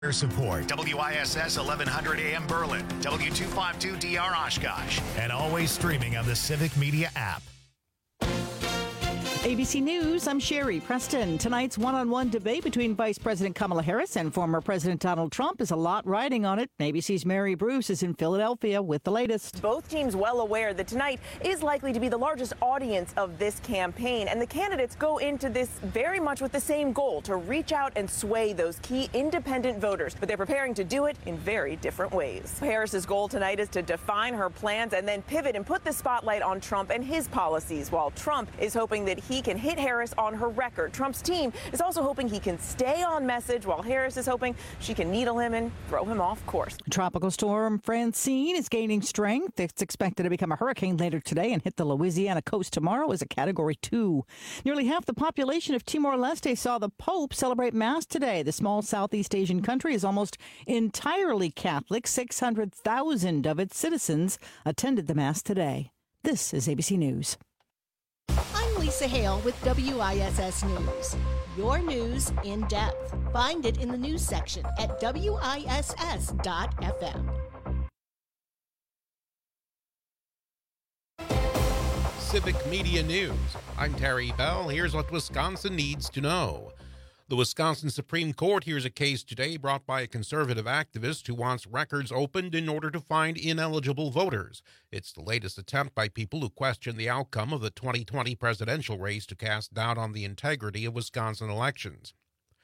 Support WISS 1100 AM Berlin, W252DR Oshkosh, and always streaming on the Civic Media app. ABC News, I'm Sherry Preston. Tonight's one-on-one debate between Vice President Kamala Harris and former President Donald Trump is a lot riding on it. ABC's Mary Bruce is in Philadelphia with the latest. Both teams well aware that tonight is likely to be the largest audience of this campaign, and the candidates go into this very much with the same goal, to reach out and sway those key independent voters, but they're preparing to do it in very different ways. Harris's goal tonight is to define her plans and then pivot and put the spotlight on Trump and his policies, while Trump is hoping that he can hit Harris on her record. Trump's team is also hoping he can stay on message, while Harris is hoping she can needle him and throw him off course. Tropical storm Francine is gaining strength. It's expected to become a hurricane later today and hit the Louisiana coast tomorrow as a Category 2. Nearly half the population of Timor-Leste saw the Pope celebrate Mass today. The small Southeast Asian country is almost entirely Catholic. 600,000 of its citizens attended the Mass today. This is ABC News. I'm Lisa Hale with WISS News. Your news in depth. Find it in the news section at WISS.FM. Civic Media News. I'm Terry Bell. Here's what Wisconsin needs to know. The Wisconsin Supreme Court hears a case today brought by a conservative activist who wants records opened in order to find ineligible voters. It's the latest attempt by people who question the outcome of the 2020 presidential race to cast doubt on the integrity of Wisconsin elections.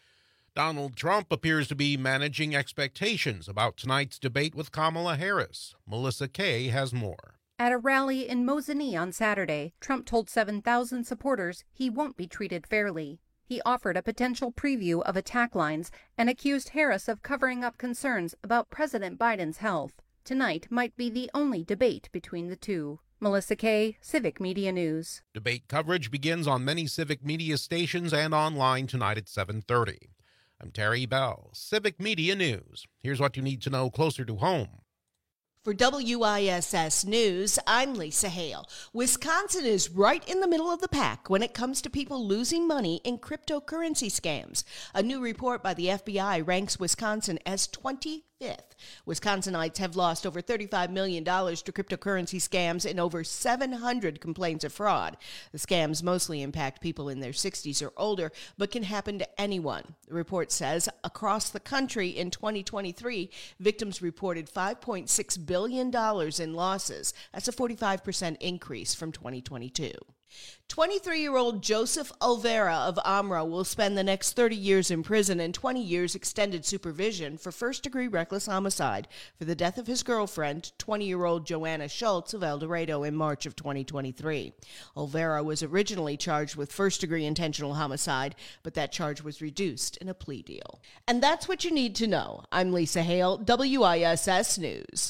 Donald Trump appears to be managing expectations about tonight's debate with Kamala Harris. Melissa Kay has more. At a rally in Mosinee on Saturday, Trump told 7,000 supporters he won't be treated fairly. He offered a potential preview of attack lines and accused Harris of covering up concerns about President Biden's health. Tonight might be the only debate between the two. Melissa Kay, Civic Media News. Debate coverage begins on many Civic Media stations and online tonight at 7:30. I'm Terry Bell, Civic Media News. Here's what you need to know closer to home. For WISS News, I'm Lisa Hale. Wisconsin is right in the middle of the pack when it comes to people losing money in cryptocurrency scams. A new report by the FBI ranks Wisconsin as 25th. Wisconsinites have lost over $35 million to cryptocurrency scams and over 700 complaints of fraud. The scams mostly impact people in their 60s or older, but can happen to anyone. The report says across the country in 2023, victims reported $5.6 billion in losses. That's a 45% increase from 2022. 23-year-old Joseph Olvera of Amra will spend the next 30 years in prison and 20 years extended supervision for first-degree reckless homicide for the death of his girlfriend, 20-year-old Joanna Schultz of El Dorado, in March of 2023. Olvera was originally charged with first-degree intentional homicide, but that charge was reduced in a plea deal. And that's what you need to know. I'm Lisa Hale, WISS News.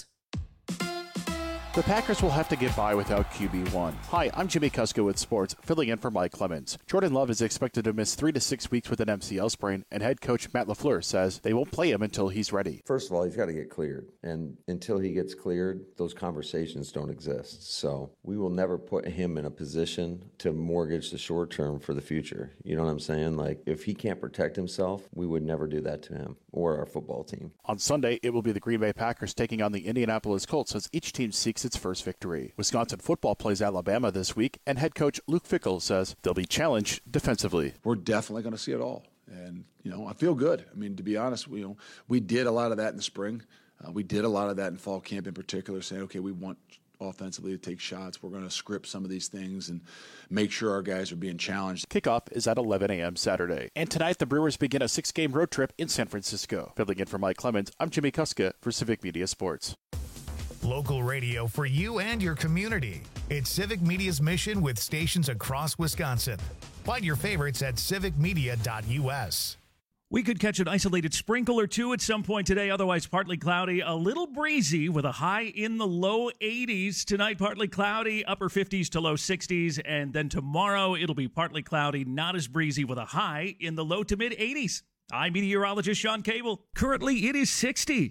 The Packers will have to get by without QB1. Hi, I'm Jimmy Kuska with sports, filling in for Mike Clemens. Jordan Love is expected to miss 3 to 6 weeks with an MCL sprain, and head coach Matt LaFleur says they won't play him until he's ready. First of all, he's got to get cleared, and until he gets cleared, those conversations don't exist. So we will never put him in a position to mortgage the short term for the future. You know what I'm saying? Like, if he can't protect himself, we would never do that to him or our football team. On Sunday, it will be the Green Bay Packers taking on the Indianapolis Colts as each team seeks its first victory. Wisconsin football plays Alabama this week, and head coach Luke Fickell says they'll be challenged defensively. We're definitely going to see it all. And, I feel good. I mean, to be honest, we did a lot of that in the spring. We did a lot of that in fall camp in particular, saying, okay, we want offensively to take shots. We're going to script some of these things and make sure our guys are being challenged. Kickoff is at 11 a.m. Saturday. And tonight, the Brewers begin a 6-game road trip in San Francisco. Filling in for Mike Clemens, I'm Jimmy Kuska for Civic Media Sports. Local radio for you and your community. It's Civic Media's mission with stations across Wisconsin. Find your favorites at civicmedia.us. We could catch an isolated sprinkle or two at some point today, otherwise partly cloudy, a little breezy with a high in the low 80s. Tonight, partly cloudy, upper 50s to low 60s, and then tomorrow it'll be partly cloudy, not as breezy with a high in the low to mid 80s. I'm meteorologist Sean Cable. Currently, it is 60.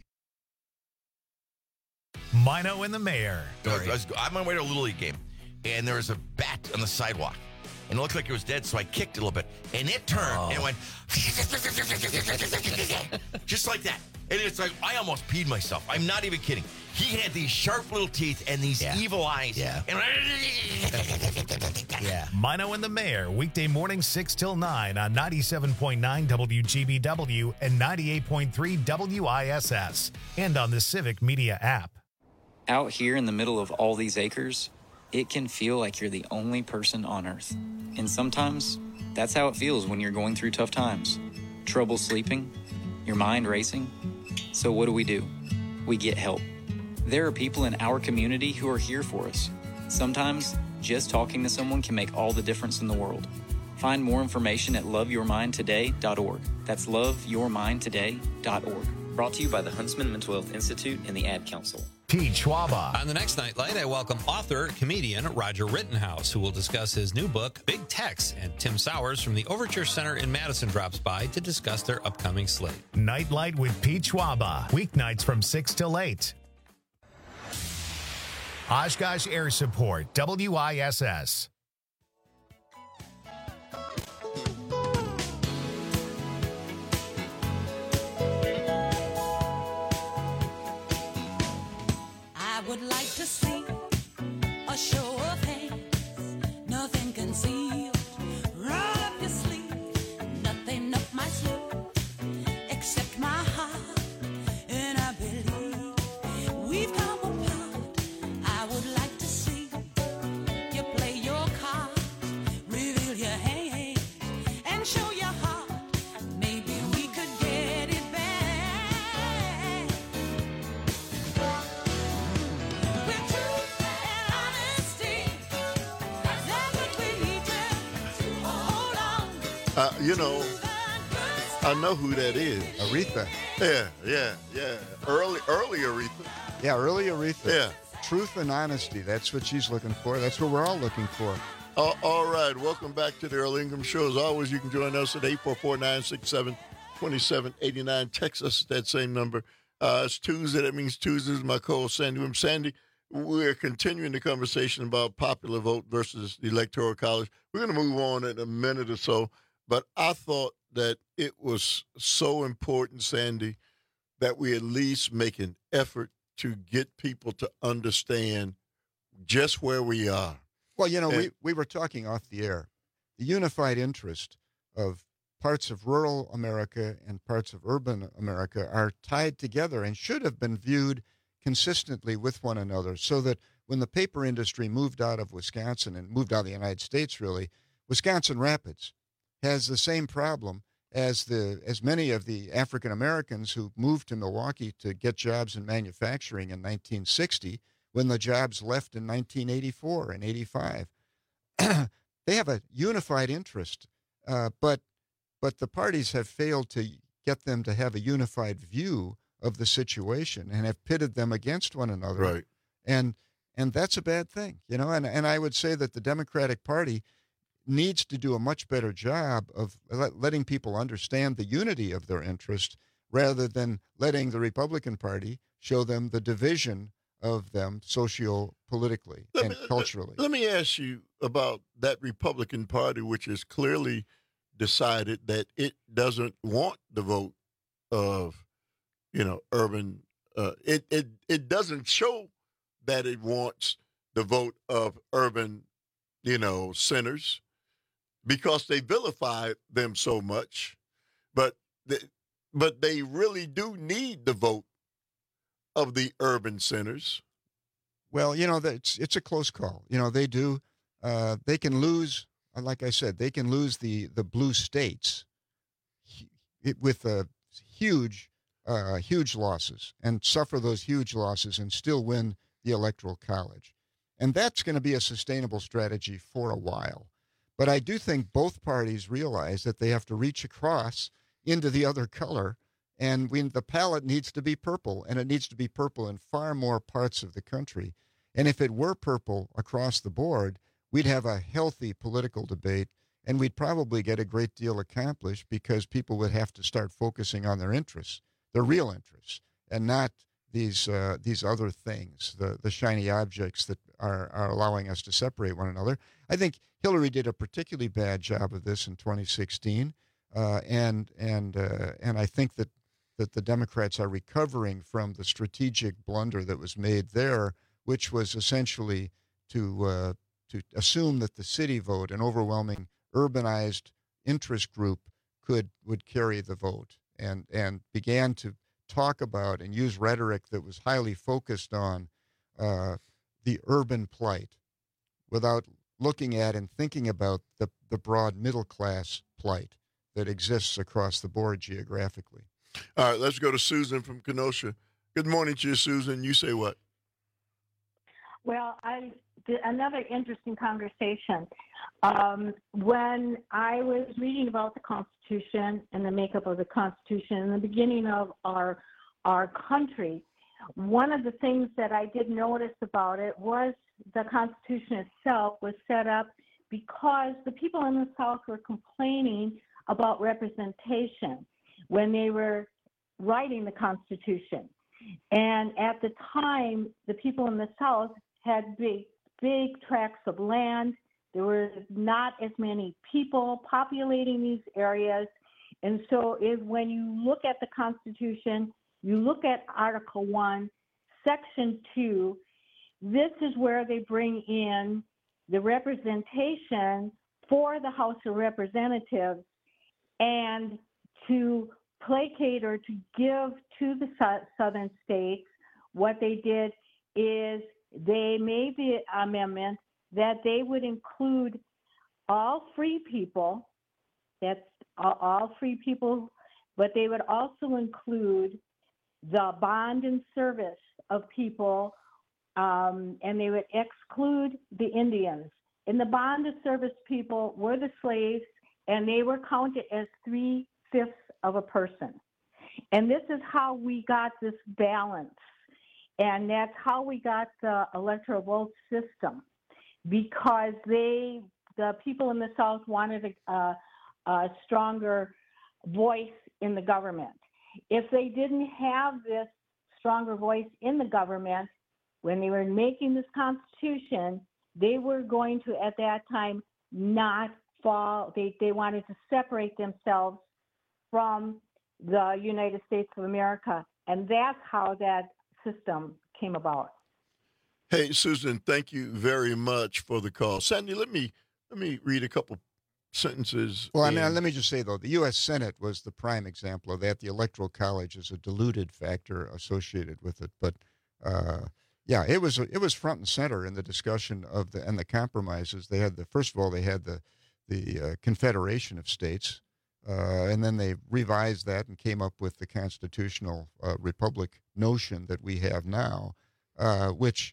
Mino and the Mayor. I'm on my way to a Little League game, and there was a bat on the sidewalk. and it looked like it was dead, so I kicked it a little bit, and it turned and went just like that. And it's like, I almost peed myself. I'm not even kidding. He had these sharp little teeth and these evil eyes. Yeah. And yeah. Mino and the Mayor, weekday morning 6 till 9 on 97.9 WGBW and 98.3 WISS, and on the Civic Media app. Out here in the middle of all these acres, it can feel like you're the only person on Earth. And sometimes, that's how it feels when you're going through tough times. Trouble sleeping, your mind racing. So what do? We get help. There are people in our community who are here for us. Sometimes, just talking to someone can make all the difference in the world. Find more information at loveyourmindtoday.org. That's loveyourmindtoday.org. Brought to you by the Huntsman Mental Health Institute and the Ad Council. Pete Schwaba. On the next Nightlight, I welcome author, comedian Roger Rittenhouse, who will discuss his new book, Big Tex, and Tim Sowers from the Overture Center in Madison drops by to discuss their upcoming slate. Nightlight with Pete Schwaba, weeknights from 6 till 8. Oshkosh Air Support, WISS. I would like to see a show of hands, nothing concealed. Roll up your sleeve, nothing up my sleeve, except my heart, and I believe we've come apart. I would like to see you play your cards, reveal your hand, and show your heart. Maybe we could get it back. I know who that is. Aretha. Yeah. Early Aretha. Yeah, early Aretha. Yeah. Truth and honesty. That's what she's looking for. That's what we're all looking for. All right. Welcome back to the Earl Ingram Show. As always, you can join us at 844-967-2789. Text us at that same number. It's Tuesday. That means Tuesday is my co-host, Sandy Williams. Sandy, we're continuing the conversation about popular vote versus the Electoral College. We're going to move on in a minute or so, but I thought that it was so important, Sandy, that we at least make an effort to get people to understand just where we are. Well, we were talking off the air. The unified interest of parts of rural America and parts of urban America are tied together and should have been viewed consistently with one another, so that when the paper industry moved out of Wisconsin and moved out of the United States, really, Wisconsin Rapids has the same problem as many of the African Americans who moved to Milwaukee to get jobs in manufacturing in 1960, when the jobs left in 1984 and 85. They have a unified interest, but the parties have failed to get them to have a unified view of the situation and have pitted them against one another. Right. And that's a bad thing, and I would say that the Democratic Party needs to do a much better job of letting people understand the unity of their interest, rather than letting the Republican Party show them the division of them socio-politically and culturally. Let me ask you about that Republican Party, which has clearly decided that it doesn't want the vote of, urban. It doesn't show that it wants the vote of urban, centers, because they vilify them so much. But they really do need the vote of the urban centers. Well, it's a close call. They do. They can lose, like I said, they can lose the blue states with huge losses, and suffer those huge losses and still win the Electoral College. And that's going to be a sustainable strategy for a while. But I do think both parties realize that they have to reach across into the other color, and the palette needs to be purple, and it needs to be purple in far more parts of the country. And if it were purple across the board, we'd have a healthy political debate, and we'd probably get a great deal accomplished, because people would have to start focusing on their interests, their real interests, and not these other things, the shiny objects that are allowing us to separate one another. I think Hillary did a particularly bad job of this in 2016, and I think that the Democrats are recovering from the strategic blunder that was made there, which was essentially to assume that the city vote, an overwhelming urbanized interest group, would carry the vote, and began to talk about and use rhetoric that was highly focused on the urban plight without looking at and thinking about the broad middle class plight that exists across the board geographically. All right, let's go to Susan from Kenosha. Good morning to you, Susan. You say what? Well, another interesting conversation. When I was reading about the Constitution and the makeup of the Constitution and the beginning of our country, one of the things that I did notice about it was the Constitution itself was set up because the people in the South were complaining about representation when they were writing the Constitution. And at the time, the people in the South had big tracts of land. There were not as many people populating these areas. And so when you look at the Constitution, you look at Article 1, Section 2, this is where they bring in the representation for the House of Representatives, and to placate or to give to the southern states, what they did is they made the amendment that they would include all free people, that's all free people, but they would also include the bond and service of people, and they would exclude the Indians. And the bond and service people were the slaves, and they were counted as 3/5 of a person. And this is how we got this balance. And that's how we got the electoral vote system, because the people in the South wanted a stronger voice in the government. If they didn't have this stronger voice in the government, when they were making this Constitution, they were going to, at that time, not fall. They wanted to separate themselves from the United States of America. And that's how that system came about. Hey, Susan, thank you very much for the call. Sandy, let me read a couple sentences. Well, let me just say, though, the U.S. Senate was the prime example of that. The Electoral College is a diluted factor associated with it. But, yeah, it was front and center in the discussion of the compromises. They had first of all, they had the Confederation of States, and then they revised that and came up with the constitutional republic notion that we have now, which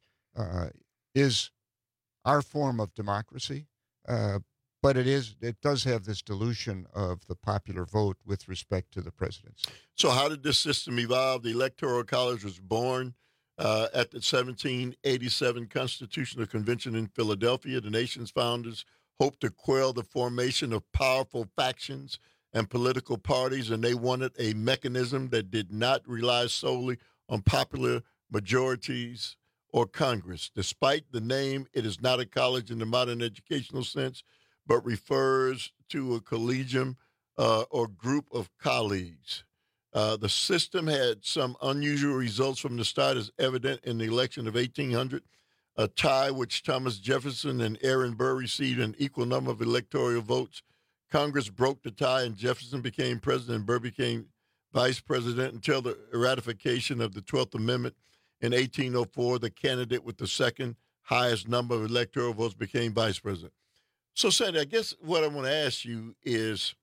is our form of democracy, but it does have this dilution of the popular vote with respect to the presidency. So how did this system evolve? The Electoral College was born at the 1787 Constitutional Convention in Philadelphia. The nation's founders hoped to quell the formation of powerful factions and political parties, and they wanted a mechanism that did not rely solely on popular majorities or Congress. Despite the name, it is not a college in the modern educational sense, but refers to a collegium or group of colleagues. The system had some unusual results from the start, as evident in the election of 1800, a tie which Thomas Jefferson and Aaron Burr received an equal number of electoral votes. Congress broke the tie, and Jefferson became president and Burr became vice president until the ratification of the 12th Amendment in 1804. The candidate with the second highest number of electoral votes became vice president. So, Sandy, I guess what I want to ask you is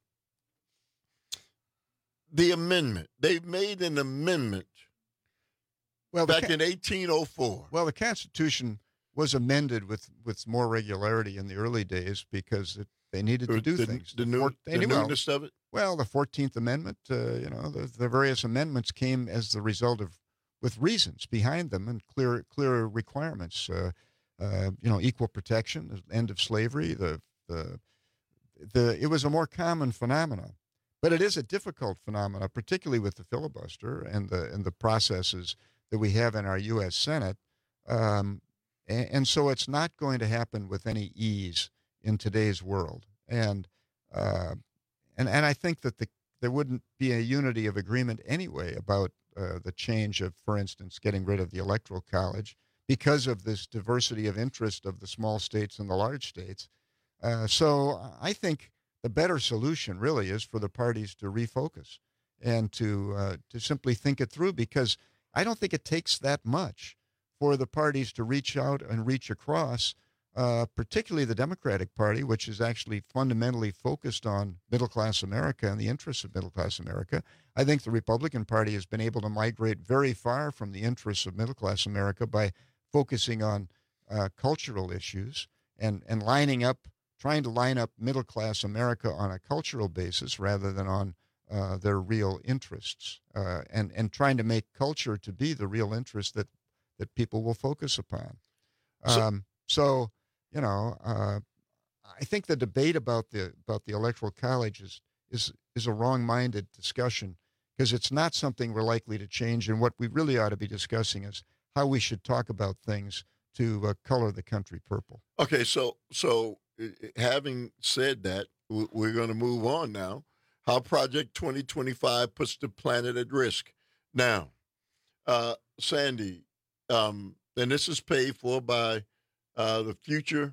the amendment. They made an amendment back in 1804. Well, the Constitution was amended with more regularity in the early days because they needed to do things. The newness of it? Well, the 14th Amendment, the various amendments came as the result of, with reasons behind them and clear requirements. Equal protection, the end of slavery. It was a more common phenomenon, but it is a difficult phenomenon, particularly with the filibuster and the processes that we have in our U.S. Senate. And so it's not going to happen with any ease in today's world. And I think that there wouldn't be a unity of agreement anyway about the change of, for instance, getting rid of the Electoral College because of this diversity of interest of the small states and the large states. So I think the better solution really is for the parties to refocus and to simply think it through, because I don't think it takes that much for the parties to reach out and reach across, particularly the Democratic Party, which is actually fundamentally focused on middle-class America and the interests of middle-class America. I think the Republican Party has been able to migrate very far from the interests of middle-class America by focusing on cultural issues and trying to line up middle-class America on a cultural basis rather than on their real interests, and trying to make culture to be the real interest that people will focus upon. So I think the debate about the Electoral College is a wrong-minded discussion, because it's not something we're likely to change. And what we really ought to be discussing is how we should talk about things to color the country purple. Okay, so having said that, we're going to move on now. How Project 2025 puts the planet at risk. Now, Sandy, and this is paid for by the Future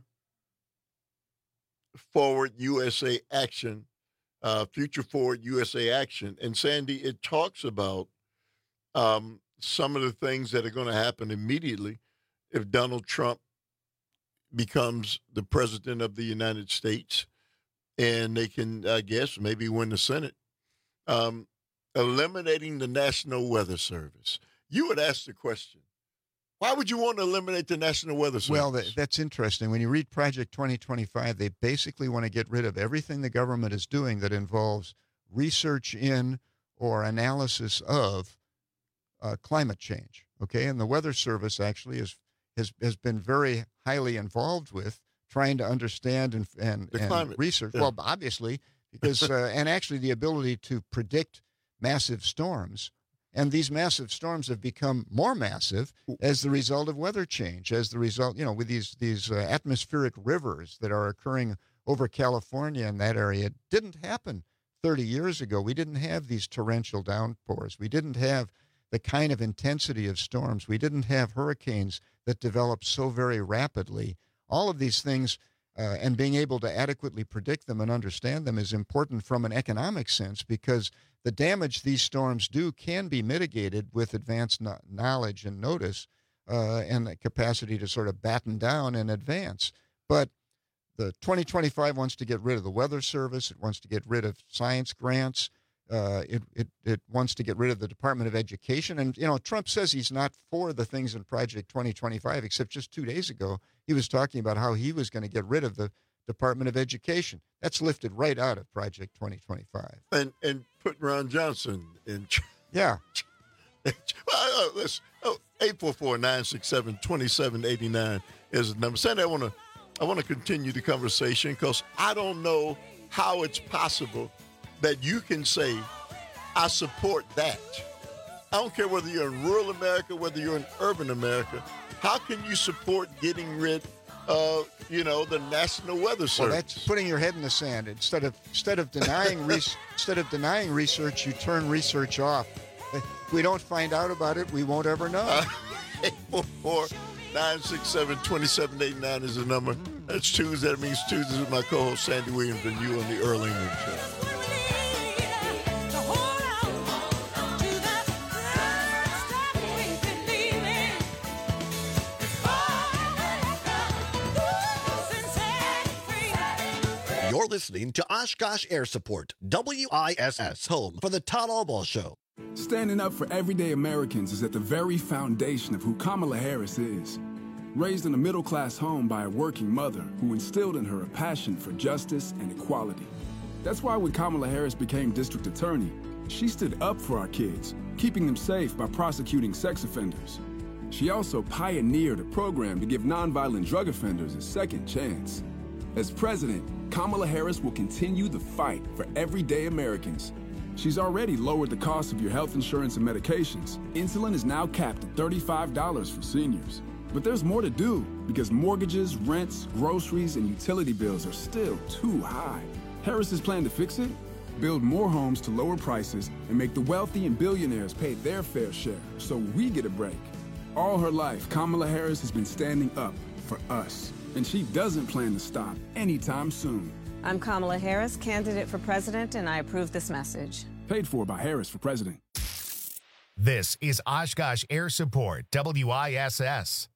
Forward USA Action, Future Forward USA Action. And Sandy, it talks about some of the things that are going to happen immediately if Donald Trump becomes the president of the United States, and they can, I guess, maybe win the Senate. Eliminating the National Weather Service. You would ask the question, why would you want to eliminate the National Weather Service? Well, that's interesting. When you read Project 2025, they basically want to get rid of everything the government is doing that involves research in or analysis of climate change. Okay, and the Weather Service actually has been very highly involved with trying to understand and research. Yeah. Well, obviously, because and actually the ability to predict massive storms. And these massive storms have become more massive as the result of weather change, as the result, with these atmospheric rivers that are occurring over California and that area. It didn't happen 30 years ago. We didn't have these torrential downpours. We didn't have the kind of intensity of storms. We didn't have hurricanes that developed so very rapidly. All of these things, and being able to adequately predict them and understand them is important from an economic sense, because the damage these storms do can be mitigated with advanced knowledge and notice and the capacity to sort of batten down in advance. But the 2025 wants to get rid of the Weather Service. It wants to get rid of science grants. It wants to get rid of the Department of Education. And, Trump says he's not for the things in Project 2025, except just 2 days ago, he was talking about how he was going to get rid of the Department of Education. That's lifted right out of Project 2025. And put Ron Johnson in. Yeah. 844-967-2789 is the number. Sandy, I want to continue the conversation, because I don't know how it's possible that you can say, I support that. I don't care whether you're in rural America, whether you're in urban America. How can you support getting rid of, the National Weather Service? Well, that's putting your head in the sand. Instead of denying research, you turn research off. If we don't find out about it, we won't ever know. 844-967-2789 is the number. That's Tuesday. That means Tuesdays with my co-host Sandy Williams and you on the Earl England Show. You're listening to Oshkosh Air Support, WISS, home for the Todd Albaugh Show. Standing up for everyday Americans is at the very foundation of who Kamala Harris is. Raised in a middle-class home by a working mother who instilled in her a passion for justice and equality. That's why when Kamala Harris became district attorney, she stood up for our kids, keeping them safe by prosecuting sex offenders. She also pioneered a program to give nonviolent drug offenders a second chance. As president, Kamala Harris will continue the fight for everyday Americans. She's already lowered the cost of your health insurance and medications. Insulin is now capped at $35 for seniors. But there's more to do because mortgages, rents, groceries, and utility bills are still too high. Harris's plan to fix it? Build more homes to lower prices and make the wealthy and billionaires pay their fair share so we get a break. All her life, Kamala Harris has been standing up for us, and she doesn't plan to stop anytime soon. I'm Kamala Harris, candidate for president, and I approve this message. Paid for by Harris for president. This is Oshkosh Air Support, WISS.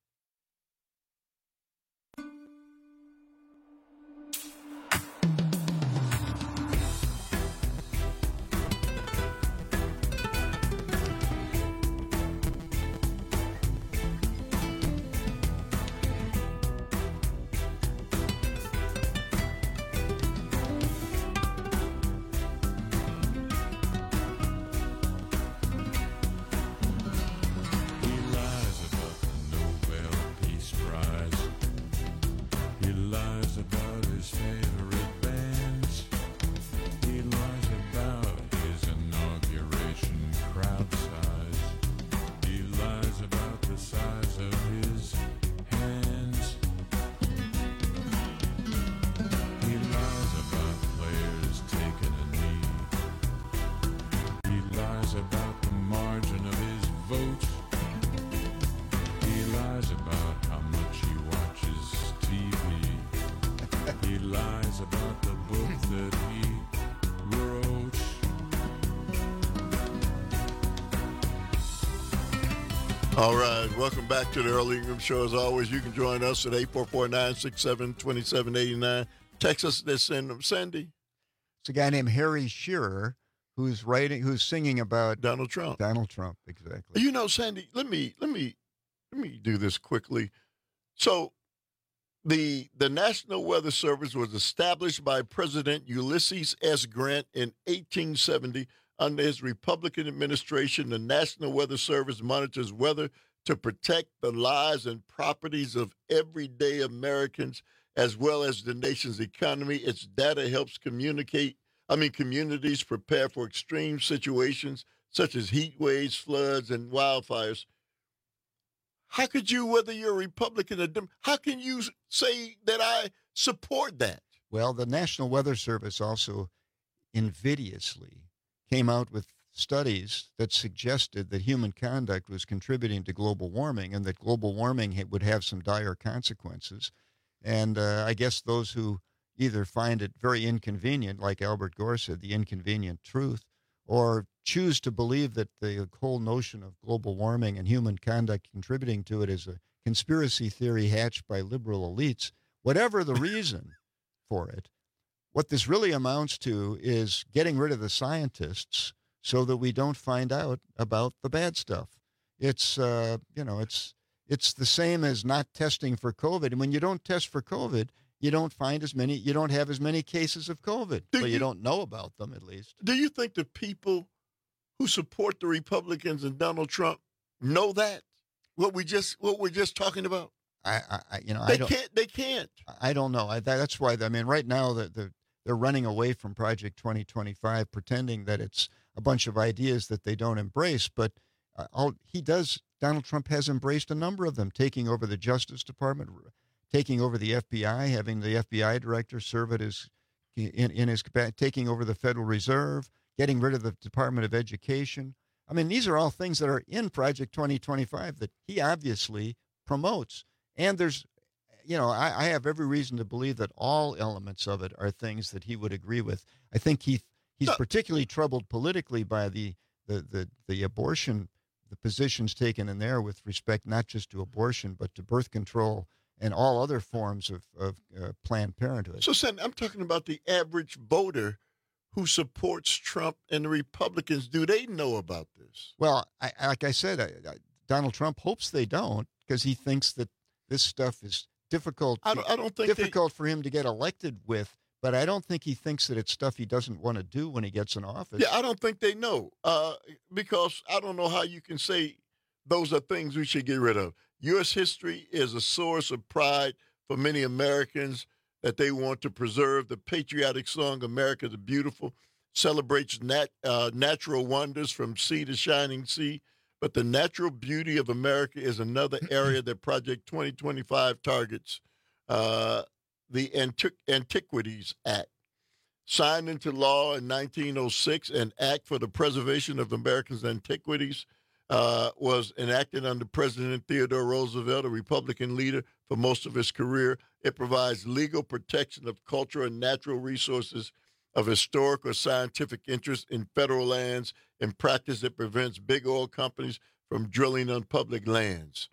All right, welcome back to the Early Ingram Show. As always, you can join us at 844-967-2789. Text us this in, Sandy. It's a guy named Harry Shearer who's singing about Donald Trump. Donald Trump, exactly. You know, Sandy, let me do this quickly. So, the National Weather Service was established by President Ulysses S. Grant in 1870. Under his Republican administration, the National Weather Service monitors weather to protect the lives and properties of everyday Americans, as well as the nation's economy. Its data helps communities prepare for extreme situations such as heat waves, floods, and wildfires. How could you, whether you're a Republican or Democrat, how can you say that I support that? Well, the National Weather Service also invidiously came out with studies that suggested that human conduct was contributing to global warming and that global warming would have some dire consequences. And I guess those who either find it very inconvenient, like Albert Gore said, the inconvenient truth, or choose to believe that the whole notion of global warming and human conduct contributing to it is a conspiracy theory hatched by liberal elites, whatever the reason for it, what this really amounts to is getting rid of the scientists so that we don't find out about the bad stuff. It's, it's the same as not testing for COVID. And when you don't test for COVID, you don't have as many cases of COVID. You don't know about them, at least. Do you think the people who support the Republicans and Donald Trump know that? What we're just talking about? They can't. I don't know. That's why. Right now they're running away from Project 2025, pretending that it's a bunch of ideas that they don't embrace. But Donald Trump has embraced a number of them, taking over the Justice Department, taking over the FBI, having the FBI director serve at taking over the Federal Reserve, getting rid of the Department of Education. These are all things that are in Project 2025 that he obviously promotes. And there's, I have every reason to believe that all elements of it are things that he would agree with. I think he's particularly troubled politically by the abortion, the positions taken in there with respect not just to abortion, but to birth control and all other forms of Planned Parenthood. So, Sam, I'm talking about the average voter who supports Trump and the Republicans. Do they know about this? Well, like I said, Donald Trump hopes they don't, because he thinks that this stuff is difficult. I don't think difficult for him to get elected with. But I don't think he thinks that it's stuff he doesn't want to do when he gets in office. Yeah, I don't think they know, because I don't know how you can say those are things we should get rid of. U.S. history is a source of pride for many Americans that they want to preserve. The patriotic song, America the Beautiful, celebrates natural wonders from sea to shining sea. but the natural beauty of America is another area that Project 2025 targets. The Antiquities Act, signed into law in 1906, an act for the preservation of America's antiquities, was enacted under President Theodore Roosevelt, a Republican leader for most of his career. It provides legal protection of cultural and natural resources of historic or scientific interest in federal lands. In practice, it prevents big oil companies from drilling on public lands.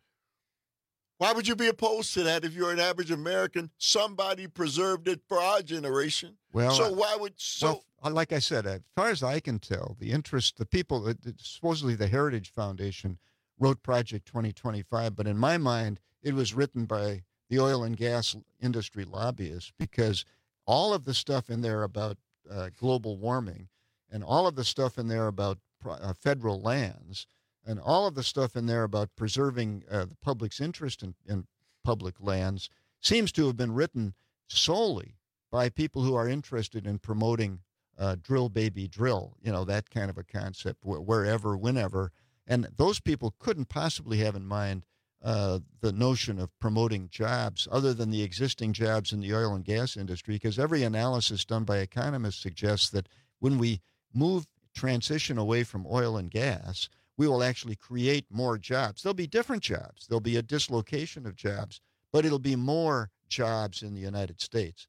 Why would you be opposed to that if you're an average American? Somebody preserved it for our generation. Well, so why would like I said, as far as I can tell, the people, supposedly the Heritage Foundation wrote Project 2025, but in my mind, it was written by the oil and gas industry lobbyists, because all of the stuff in there about global warming, and all of the stuff in there about federal lands, and all of the stuff in there about preserving the public's interest in public lands seems to have been written solely by people who are interested in promoting drill, baby, drill, that kind of a concept, wherever, whenever. And those people couldn't possibly have in mind the notion of promoting jobs other than the existing jobs in the oil and gas industry, because every analysis done by economists suggests that when we transition away from oil and gas, we will actually create more jobs. There'll be different jobs. There'll be a dislocation of jobs, but it'll be more jobs in the United States.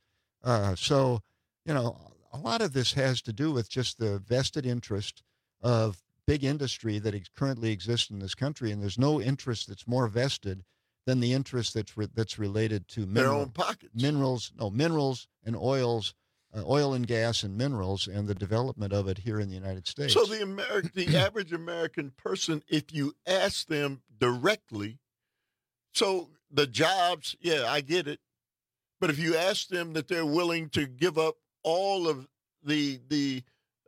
So, a lot of this has to do with just the vested interest of big industry that currently exists in this country, and there's no interest that's more vested than the interest that's related to their own pockets. Minerals and oils. Oil and gas and minerals, and the development of it here in the United States. So the average American person, if you ask them directly, so the jobs, yeah, I get it, but if you ask them that they're willing to give up all of the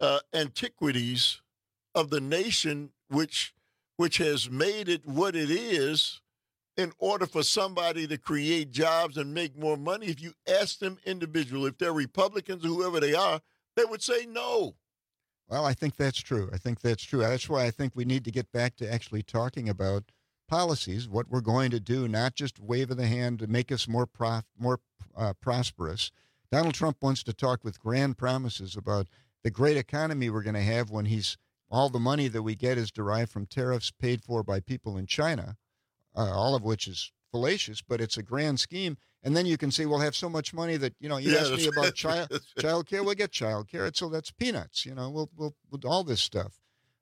antiquities of the nation, which has made it what it is, in order for somebody to create jobs and make more money, if you ask them individually, if they're Republicans or whoever they are, they would say no. Well, I think that's true. That's why I think we need to get back to actually talking about policies, what we're going to do, not just wave of the hand to make us more prosperous. Donald Trump wants to talk with grand promises about the great economy we're going to have when all the money that we get is derived from tariffs paid for by people in China. All of which is fallacious, but it's a grand scheme. And then you can say, we'll have so much money that, you asked me about child care, we'll get child care. So that's peanuts, we'll all this stuff.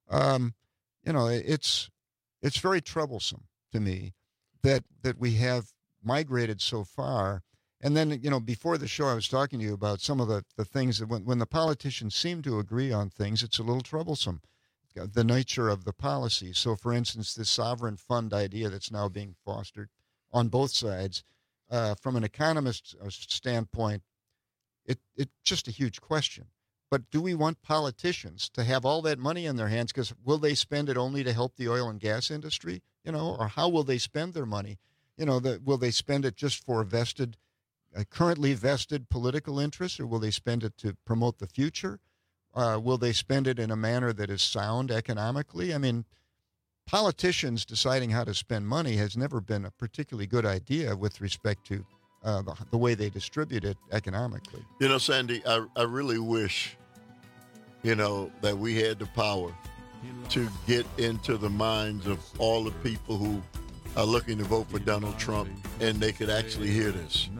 It's very troublesome to me that we have migrated so far. And then, before the show, I was talking to you about some of the things that when the politicians seem to agree on things, it's a little troublesome. The nature of the policy. So, for instance, this sovereign fund idea that's now being fostered on both sides, from an economist's standpoint, it's just a huge question. But do we want politicians to have all that money in their hands? Because will they spend it only to help the oil and gas industry? Or how will they spend their money? Will they spend it just for currently vested political interests, or will they spend it to promote the future? Will they spend it in a manner that is sound economically? I mean, politicians deciding how to spend money has never been a particularly good idea with respect to the way they distribute it economically. Sandy, I really wish, that we had the power to get into the minds of all the people who are looking to vote for Donald Trump, and they could actually hear this.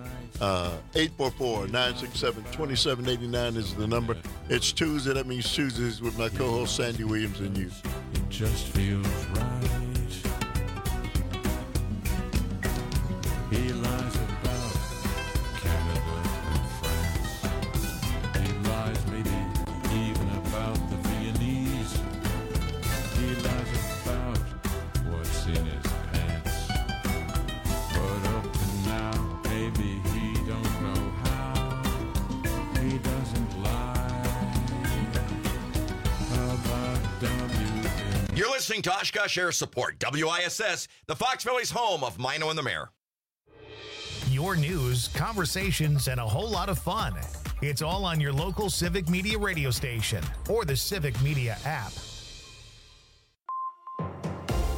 844-967-2789 is the number. It's Tuesday. That means Tuesdays with my co-host Sandy Williams and you. It just feels right. He lies about Canada and France. He lies maybe even about the Viennese. He lies about what's in his pants. But up to now, baby, he don't know how. He doesn't lie about WM. You're listening to Oshkosh Air Support, WISS, the Fox Valley's home of Mino and the Mayor. Your news, conversations, and a whole lot of fun. It's all on your local Civic Media radio station or the Civic Media app.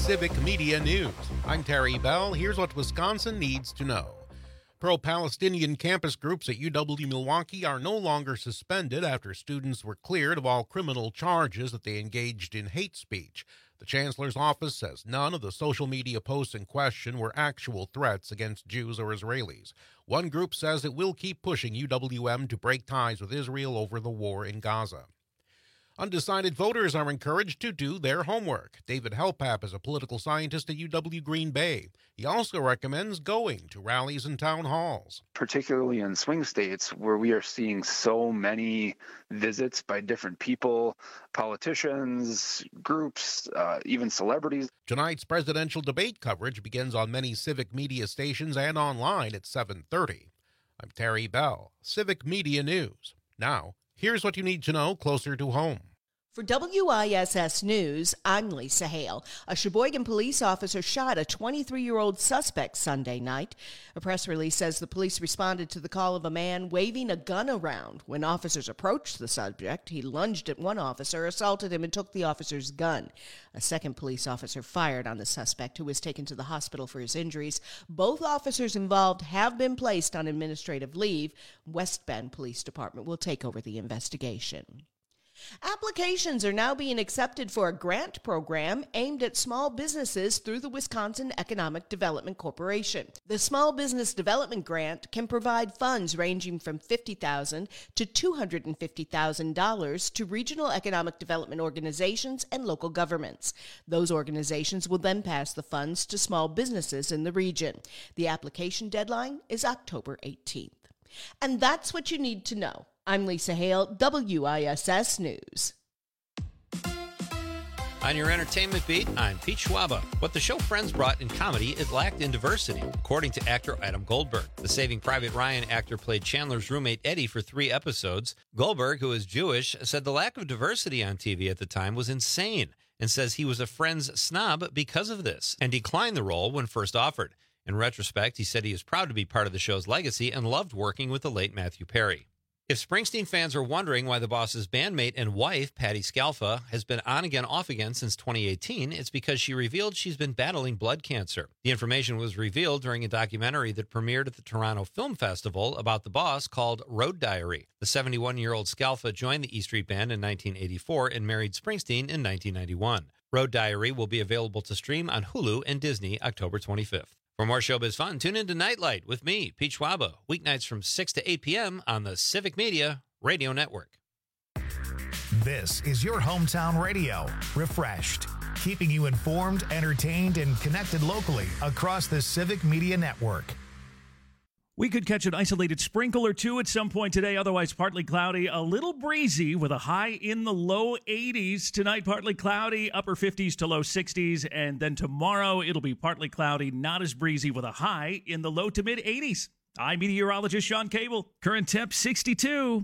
Civic Media News. I'm Terry Bell. Here's what Wisconsin needs to know. Pro-Palestinian campus groups at UW-Milwaukee are no longer suspended after students were cleared of all criminal charges that they engaged in hate speech. The chancellor's office says none of the social media posts in question were actual threats against Jews or Israelis. One group says it will keep pushing UWM to break ties with Israel over the war in Gaza. Undecided voters are encouraged to do their homework. David Helpap is a political scientist at UW Green Bay. He also recommends going to rallies and town halls. Particularly in swing states where we are seeing so many visits by different people, politicians, groups, even celebrities. Tonight's presidential debate coverage begins on many Civic Media stations and online at 7:30. I'm Terry Bell, Civic Media News. Now, here's what you need to know closer to home. For WISS News, I'm Lisa Hale. A Sheboygan police officer shot a 23-year-old suspect Sunday night. A press release says the police responded to the call of a man waving a gun around. When officers approached the subject, he lunged at one officer, assaulted him, and took the officer's gun. A second police officer fired on the suspect, who was taken to the hospital for his injuries. Both officers involved have been placed on administrative leave. West Bend Police Department will take over the investigation. Applications are now being accepted for a grant program aimed at small businesses through the Wisconsin Economic Development Corporation. The Small Business Development Grant can provide funds ranging from $50,000 to $250,000 to regional economic development organizations and local governments. Those organizations will then pass the funds to small businesses in the region. The application deadline is October 18th. And that's what you need to know. I'm Lisa Hale, WISS News. On your entertainment beat, I'm Pete Schwaba. What the show Friends brought in comedy, it lacked in diversity, according to actor Adam Goldberg. The Saving Private Ryan actor played Chandler's roommate Eddie for 3 episodes. Goldberg, who is Jewish, said the lack of diversity on TV at the time was insane and says he was a Friends snob because of this and declined the role when first offered. In retrospect, he said he is proud to be part of the show's legacy and loved working with the late Matthew Perry. If Springsteen fans are wondering why the Boss's bandmate and wife, Patti Scialfa, has been on again, off again since 2018, it's because she revealed she's been battling blood cancer. The information was revealed during a documentary that premiered at the Toronto Film Festival about the Boss called Road Diary. The 71-year-old Scialfa joined the E Street Band in 1984 and married Springsteen in 1991. Road Diary will be available to stream on Hulu and Disney October 25th. For more showbiz fun, tune in to Nightlight with me, Pete Schwaba, weeknights from 6 to 8 p.m. on the Civic Media Radio Network. This is your hometown radio, refreshed, keeping you informed, entertained, and connected locally across the Civic Media Network. We could catch an isolated sprinkle or two at some point today, otherwise partly cloudy, a little breezy with a high in the low 80s. Tonight, partly cloudy, upper 50s to low 60s. And then tomorrow, it'll be partly cloudy, not as breezy, with a high in the low to mid 80s. I'm meteorologist Sean Cable. Current temp 62.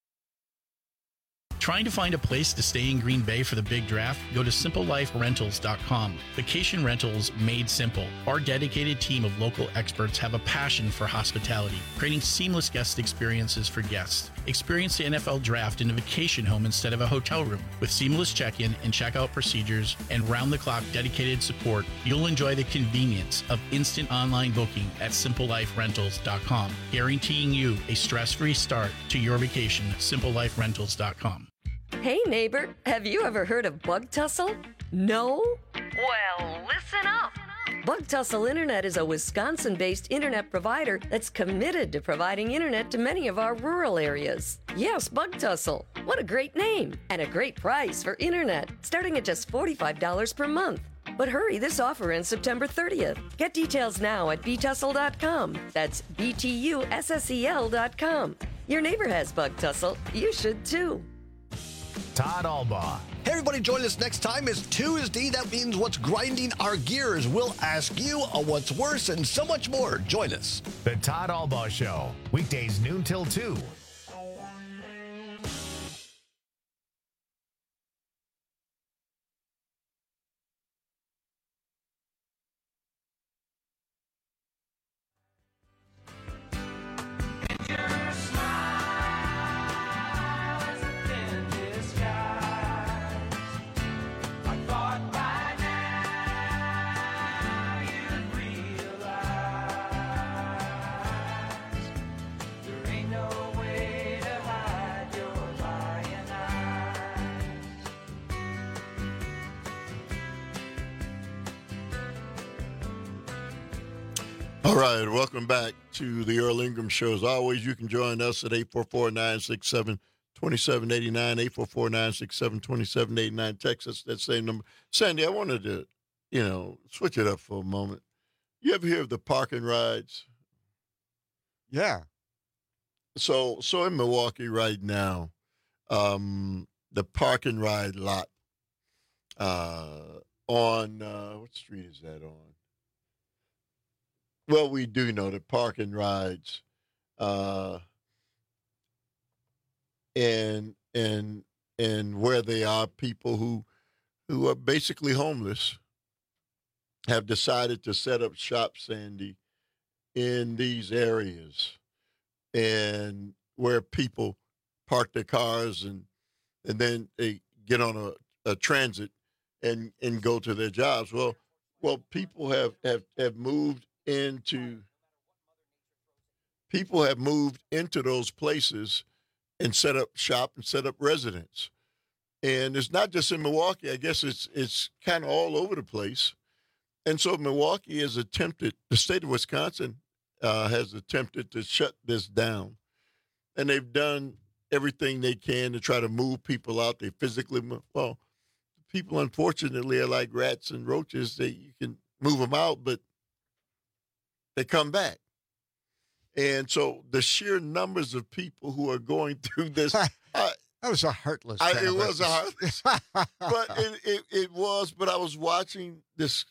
Trying to find a place to stay in Green Bay for the big draft? Go to simpleliferentals.com. Vacation rentals made simple. Our dedicated team of local experts have a passion for hospitality, creating seamless guest experiences for guests. Experience the NFL draft in a vacation home instead of a hotel room. With seamless check-in and check-out procedures and round-the-clock dedicated support, you'll enjoy the convenience of instant online booking at simpleliferentals.com, guaranteeing you a stress-free start to your vacation. simpleliferentals.com. Hey neighbor, have you ever heard of Bug Tussle? No? Well, listen up. Bug Tussle Internet is a Wisconsin-based internet provider that's committed to providing internet to many of our rural areas. Yes, Bug Tussle. What a great name and a great price for internet, starting at just $45 per month. But hurry, this offer ends September 30th. Get details now at btussle.com. That's BTUSSEL.com. Your neighbor has Bug Tussle. You should too. Todd Albaugh. Hey, everybody, join us next time. It's Tuesday. That means what's grinding our gears. We'll ask you what's worse and so much more. Join us. The Todd Albaugh Show. Weekdays noon till 2. All right, welcome back to the Earl Ingram Show. As always, you can join us at 844-967-2789, 844-967-2789. Text us that same number. Sandy, I wanted to, switch it up for a moment. You ever hear of the parking rides? Yeah. So in Milwaukee right now, the parking ride lot on, what street is that on? Well, we do know that parking rides, and where they are, people who are basically homeless have decided to set up shop, Sandy, in these areas, and where people park their cars and then they get on a transit and go to their jobs. Well, people have moved into those places and set up shop and set up residence. And it's not just in Milwaukee. I guess it's kind of all over the place. And so Milwaukee has attempted, the state of Wisconsin has attempted to shut this down. And they've done everything they can to try to move people out. They physically move. Well, people, unfortunately, are like rats and roaches. You can move them out, but they come back. And so the sheer numbers of people who are going through this. That was a heartless. It was a heartless. But it was. But I was watching this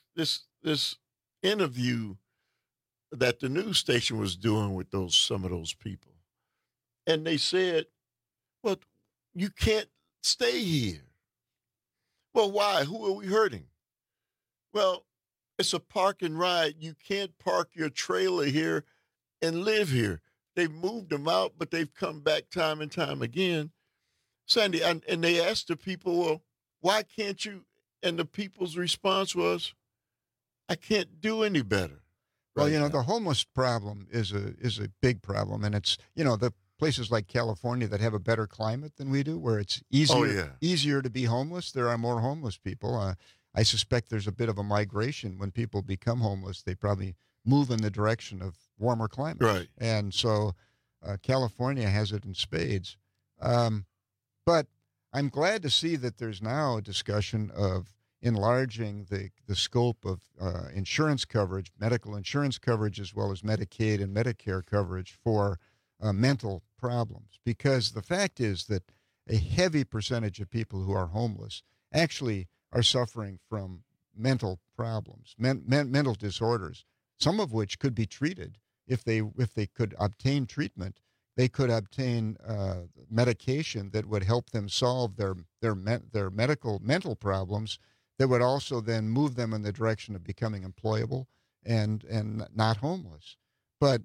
interview that the news station was doing with some of those people. And they said, well, you can't stay here. Well, why? Who are we hurting? Well, it's a park and ride. You can't park your trailer here and live here. They've moved them out, but they've come back time and time again. Sandy, and they asked the people, well, why can't you? And the people's response was, I can't do any better. Well, the homeless problem is a big problem, and it's, the places like California that have a better climate than we do, where it's easier to be homeless. There are more homeless people. I suspect there's a bit of a migration. When people become homeless, they probably move in the direction of warmer climates. Right. And so California has it in spades. But I'm glad to see that there's now a discussion of enlarging the scope of insurance coverage, medical insurance coverage, as well as Medicaid and Medicare coverage for mental problems. Because the fact is that a heavy percentage of people who are homeless actually are suffering from mental problems, mental disorders, some of which could be treated if they could obtain treatment. They could obtain medication that would help them solve their mental problems, that would also then move them in the direction of becoming employable and not homeless. But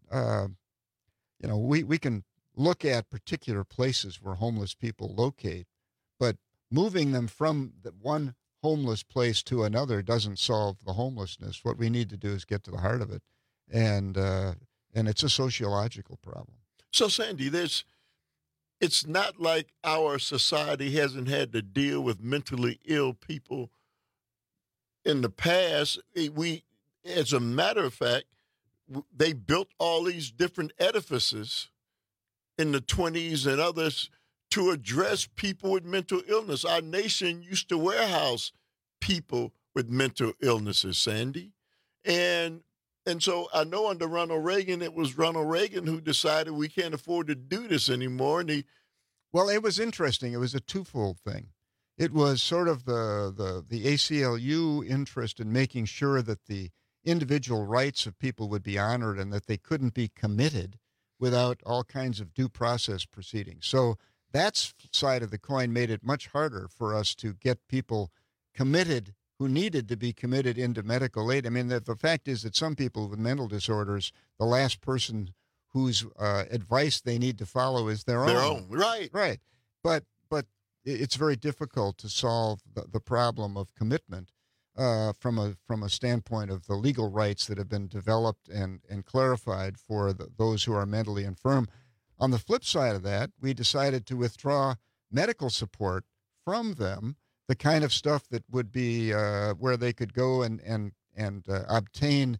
we can look at particular places where homeless people locate, but moving them from one homeless place to another doesn't solve the homelessness. What we need to do is get to the heart of it, and it's a sociological problem. So, Sandy, it's not like our society hasn't had to deal with mentally ill people in the past. As a matter of fact, they built all these different edifices in the 20s and others to address people with mental illness. Our nation used to warehouse people with mental illnesses, Sandy. And so I know under Ronald Reagan, it was Ronald Reagan who decided we can't afford to do this anymore. And well, it was interesting. It was a twofold thing. It was sort of the ACLU interest in making sure that the individual rights of people would be honored and that they couldn't be committed without all kinds of due process proceedings. So that side of the coin made it much harder for us to get people committed who needed to be committed into medical aid. I mean, the fact is that some people with mental disorders, the last person whose advice they need to follow is their own. Right. Right. But it's very difficult to solve the problem of commitment from a standpoint of the legal rights that have been developed and clarified for those who are mentally infirm. On the flip side of that, we decided to withdraw medical support from them, the kind of stuff that would be where they could go and obtain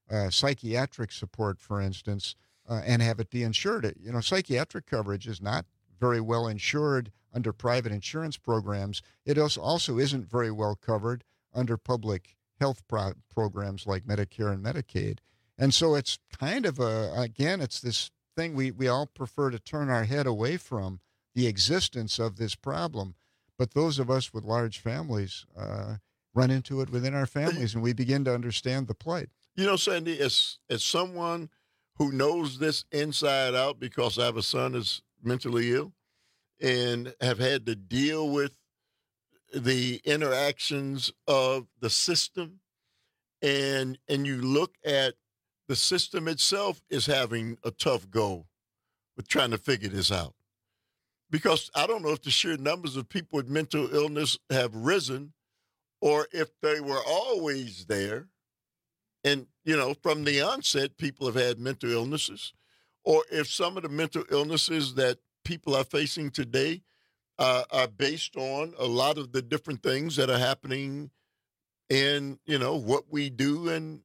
psychiatric support, for instance, and have it be insured. Psychiatric coverage is not very well insured under private insurance programs. It also isn't very well covered under public health programs like Medicare and Medicaid. And so it's kind of it's this thing we all prefer to turn our head away from the existence of this problem. But those of us with large families run into it within our families, and we begin to understand the plight. Sandy, as someone who knows this inside out, because I have a son who's mentally ill and have had to deal with the interactions of the system, and you look at the system itself is having a tough go with trying to figure this out. Because I don't know if the sheer numbers of people with mental illness have risen or if they were always there. And, from the onset, people have had mental illnesses, or if some of the mental illnesses that people are facing today are based on a lot of the different things that are happening in, what we do in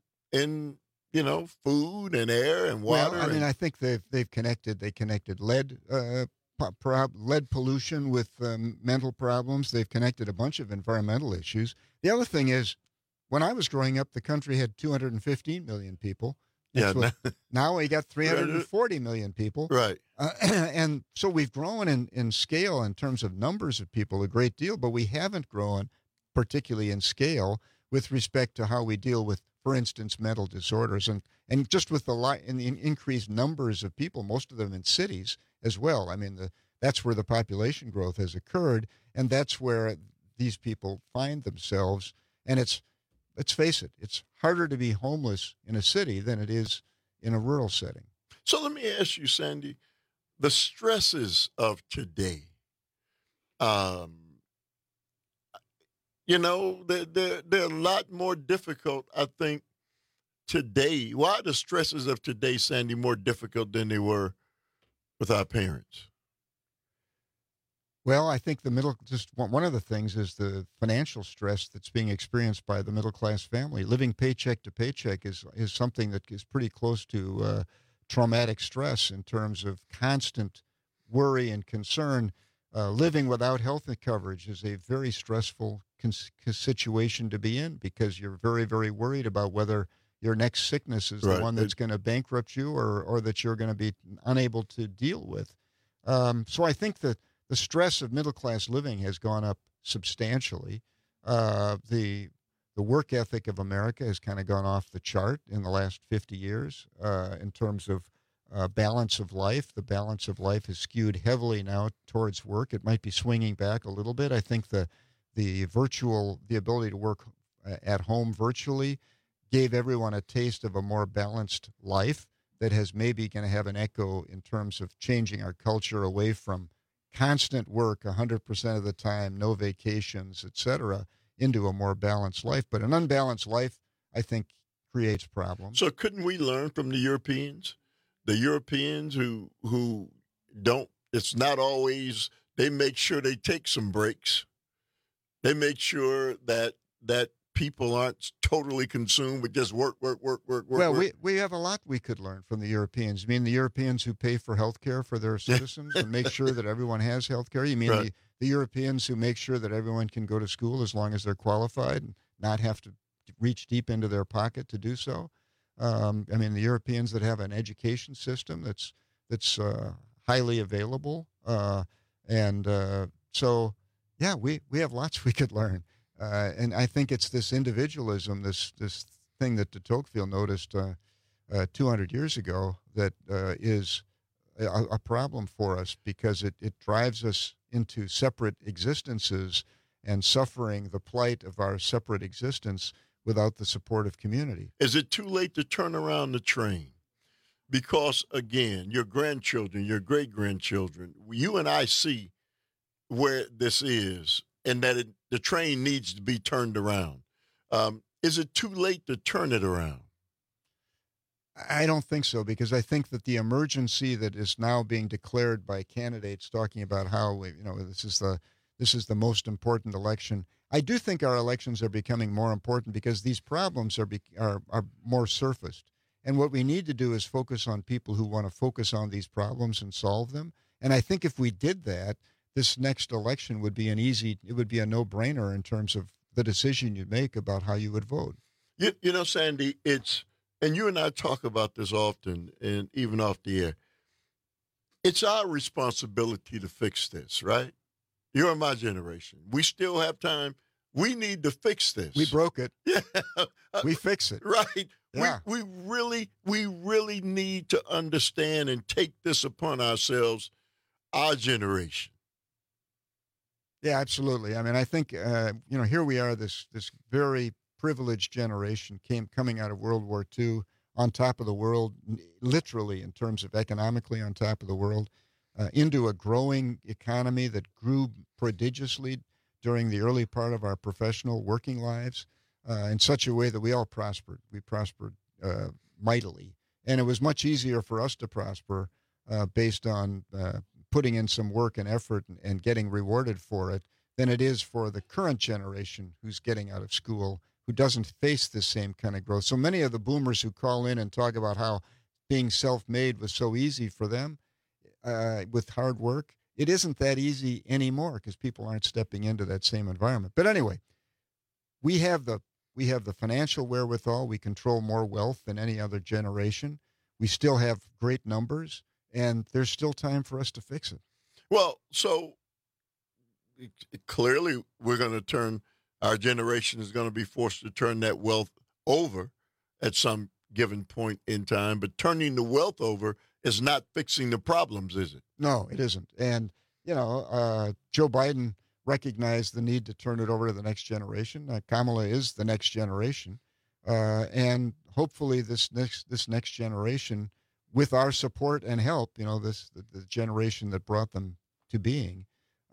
food and air and water. Well, I think they connected lead pollution with mental problems. They've connected a bunch of environmental issues. The other thing is, when I was growing up, the country had 215 million people. Now we got 340 million people. Right. And so we've grown in scale in terms of numbers of people a great deal, but we haven't grown particularly in scale with respect to how we deal with, for instance, mental disorders. And just with the increased numbers of people, most of them in cities as well. That's where the population growth has occurred, and that's where these people find themselves. And let's face it, it's harder to be homeless in a city than it is in a rural setting. So let me ask you, Sandy, the stresses of today, they're a lot more difficult, I think, today. Why are the stresses of today, Sandy, more difficult than they were with our parents? Well, I think one of the things is the financial stress that's being experienced by the middle-class family. Living paycheck to paycheck is something that is pretty close to traumatic stress in terms of constant worry and concern. Living without health coverage is a very stressful situation to be in, because you're very, very worried about whether your next sickness is the one that's going to bankrupt you or that you're going to be unable to deal with. So I think that the stress of middle-class living has gone up substantially. The work ethic of America has kind of gone off the chart in the last 50 years in terms of balance of life. The balance of life is skewed heavily now towards work. It might be swinging back a little bit. I think the ability to work at home virtually gave everyone a taste of a more balanced life that has maybe going to have an echo in terms of changing our culture away from constant work 100% of the time, no vacations, etc., into a more balanced life. But an unbalanced life, I think, creates problems. So couldn't we learn from the Europeans? The Europeans who don't, it's not always, they make sure they take some breaks. They make sure that people aren't totally consumed with just work. Well, we have a lot we could learn from the Europeans. You mean the Europeans who pay for health care for their citizens and make sure that everyone has health care? You mean the Europeans who make sure that everyone can go to school as long as they're qualified and not have to reach deep into their pocket to do so? The Europeans that have an education system that's highly available. So, we have lots we could learn. And I think it's this individualism, this thing that de Tocqueville noticed 200 years ago that is a problem for us, because it drives us into separate existences and suffering the plight of our separate existence without the support of community. Is it too late to turn around the train? Because, again, your grandchildren, your great-grandchildren, you and I see where this is, and that the train needs to be turned around. Is it too late to turn it around? I don't think so, because I think that the emergency that is now being declared by candidates talking about how this is the most important election. I do think our elections are becoming more important because these problems are more surfaced. And what we need to do is focus on people who want to focus on these problems and solve them. And I think if we did that, this next election would be it would be a no-brainer in terms of the decision you make about how you would vote. You know, Sandy, and you and I talk about this often, and even off the air. It's our responsibility to fix this, right? You're my generation. We still have time. We need to fix this. We broke it. Yeah. We fix it. Right. Yeah. We really need to understand and take this upon ourselves, our generation. Yeah, absolutely. I mean, I think, here we are, this very privileged generation coming out of World War II, on top of the world, literally in terms of economically on top of the world, into a growing economy that grew prodigiously during the early part of our professional working lives in such a way that we all prospered. We prospered mightily. And it was much easier for us to prosper based on putting in some work and effort and getting rewarded for it than it is for the current generation who's getting out of school, who doesn't face this same kind of growth. So many of the boomers who call in and talk about how being self-made was so easy for them with hard work, it isn't that easy anymore because people aren't stepping into that same environment. But anyway, we have the financial wherewithal. We control more wealth than any other generation. We still have great numbers, and there's still time for us to fix it. Well, so clearly we're going to turn, our generation is going to be forced to turn that wealth over at some given point in time. But turning the wealth over is not fixing the problems, is it? No, it isn't. And, Joe Biden recognized the need to turn it over to the next generation. Kamala is the next generation. And hopefully this next generation, with our support and help, the generation that brought them to being,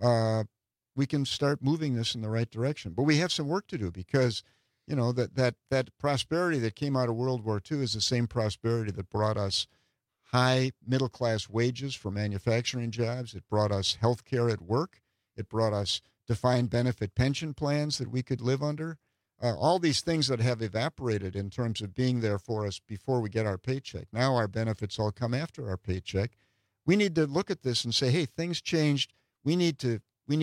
we can start moving this in the right direction. But we have some work to do because, that prosperity that came out of World War II is the same prosperity that brought us high middle-class wages for manufacturing jobs. It brought us health care at work. It brought us defined benefit pension plans that we could live under. All these things that have evaporated in terms of being there for us before we get our paycheck. Now our benefits all come after our paycheck. We need to look at this and say, hey, things changed. We need to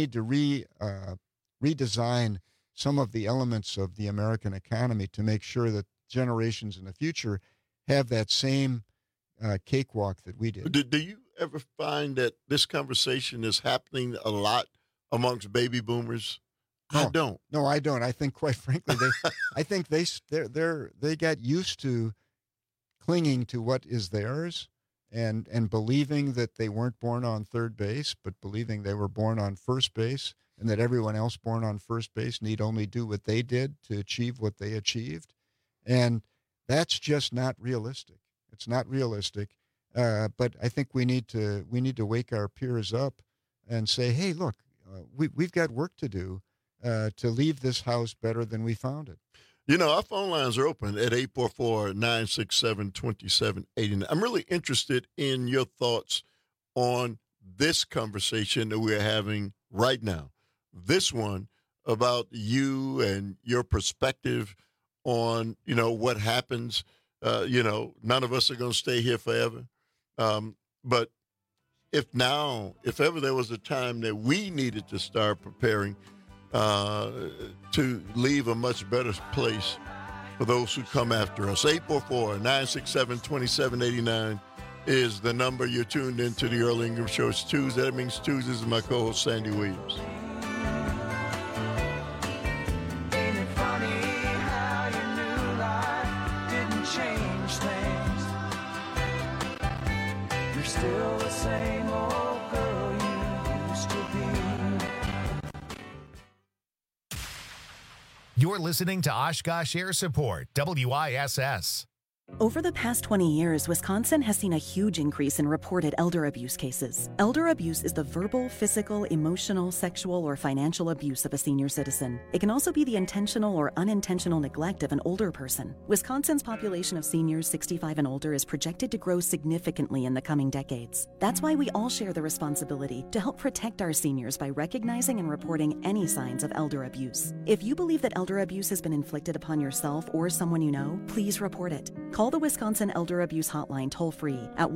redesign some of the elements of the American economy to make sure that generations in the future have that same cakewalk that we did. Do you ever find that this conversation is happening a lot amongst baby boomers? No, I don't. No, I don't. I think, quite frankly, they got used to clinging to what is theirs and believing that they weren't born on third base, but believing they were born on first base, and that everyone else born on first base need only do what they did to achieve what they achieved. And that's just not realistic. It's not realistic. But I think we need to wake our peers up and say, hey, look, we've got work to do to leave this house better than we found it. Our phone lines are open at 844-967-2789. I'm really interested in your thoughts on this conversation that we're having right now. This one about you and your perspective on, what happens. None of us are going to stay here forever. But if ever there was a time that we needed to start preparing to leave a much better place for those who come after us. 844-967-2789 is the number. You're tuned into the Earl Ingram Show. It's Tuesday. That means Tuesdays is my co-host, Sandy Williams. Still the same old girl you used to be. You're listening to Oshkosh Air Support, WISS. Over the past 20 years, Wisconsin has seen a huge increase in reported elder abuse cases. Elder abuse is the verbal, physical, emotional, sexual, or financial abuse of a senior citizen. It can also be the intentional or unintentional neglect of an older person. Wisconsin's population of seniors 65 and older is projected to grow significantly in the coming decades. That's why we all share the responsibility to help protect our seniors by recognizing and reporting any signs of elder abuse. If you believe that elder abuse has been inflicted upon yourself or someone you know, please report it. Call the Wisconsin Elder Abuse Hotline toll-free at